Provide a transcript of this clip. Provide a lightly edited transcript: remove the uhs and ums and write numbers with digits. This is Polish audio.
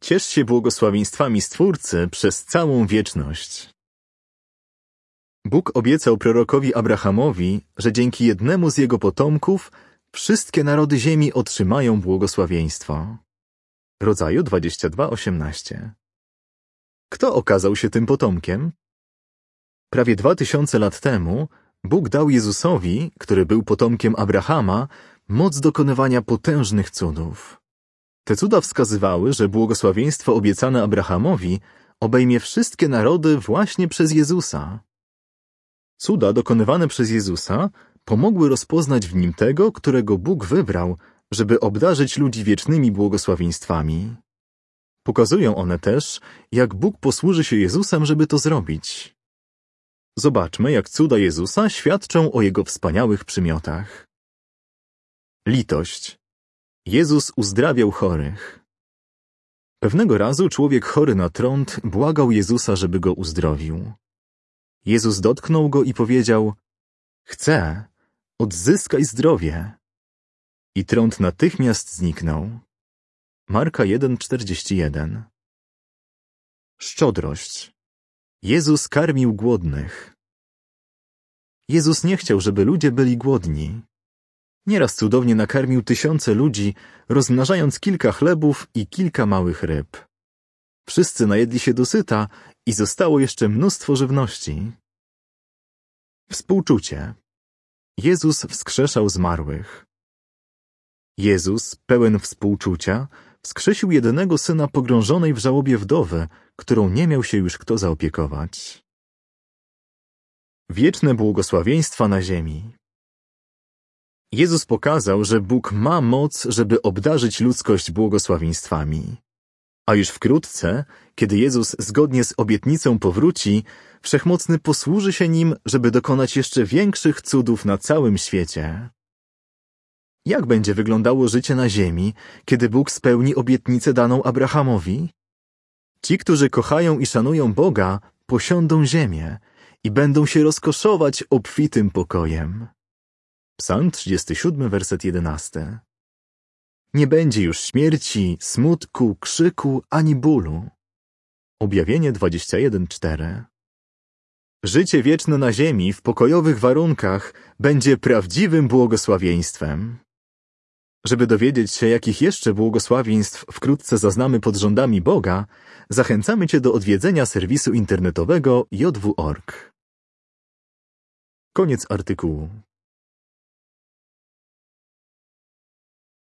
Ciesz się błogosławieństwami Stwórcy przez całą wieczność. Bóg obiecał prorokowi Abrahamowi, że dzięki jednemu z jego potomków wszystkie narody ziemi otrzymają błogosławieństwo. Rodzaju 22:18. Kto okazał się tym potomkiem? Prawie 2000 lat temu Bóg dał Jezusowi, który był potomkiem Abrahama, moc dokonywania potężnych cudów. Te cuda wskazywały, że błogosławieństwo obiecane Abrahamowi obejmie wszystkie narody właśnie przez Jezusa. Cuda dokonywane przez Jezusa pomogły rozpoznać w nim tego, którego Bóg wybrał, żeby obdarzyć ludzi wiecznymi błogosławieństwami. Pokazują one też, jak Bóg posłuży się Jezusem, żeby to zrobić. Zobaczmy, jak cuda Jezusa świadczą o Jego wspaniałych przymiotach. Litość. Jezus uzdrawiał chorych. Pewnego razu człowiek chory na trąd błagał Jezusa, żeby go uzdrowił. Jezus dotknął go i powiedział: „Chcę, odzyskaj zdrowie”. I trąd natychmiast zniknął. Marka 1:41. Szczodrość. Jezus karmił głodnych. Jezus nie chciał, żeby ludzie byli głodni. Nieraz cudownie nakarmił tysiące ludzi, rozmnażając kilka chlebów i kilka małych ryb. Wszyscy najedli się dosyta i zostało jeszcze mnóstwo żywności. Współczucie. Jezus wskrzeszał zmarłych. Jezus, pełen współczucia, wskrzesił jedynego syna pogrążonej w żałobie wdowy, którą nie miał się już kto zaopiekować. Wieczne błogosławieństwa na ziemi. Jezus pokazał, że Bóg ma moc, żeby obdarzyć ludzkość błogosławieństwami. A już wkrótce, kiedy Jezus zgodnie z obietnicą powróci, Wszechmocny posłuży się nim, żeby dokonać jeszcze większych cudów na całym świecie. Jak będzie wyglądało życie na ziemi, kiedy Bóg spełni obietnicę daną Abrahamowi? Ci, którzy kochają i szanują Boga, posiądą ziemię i będą się rozkoszować obfitym pokojem. Psalm 37, werset 11. Nie będzie już śmierci, smutku, krzyku ani bólu. Objawienie 21:4. Życie wieczne na ziemi w pokojowych warunkach będzie prawdziwym błogosławieństwem. Żeby dowiedzieć się, jakich jeszcze błogosławieństw wkrótce zaznamy pod rządami Boga, zachęcamy Cię do odwiedzenia serwisu internetowego jw.org. Koniec artykułu.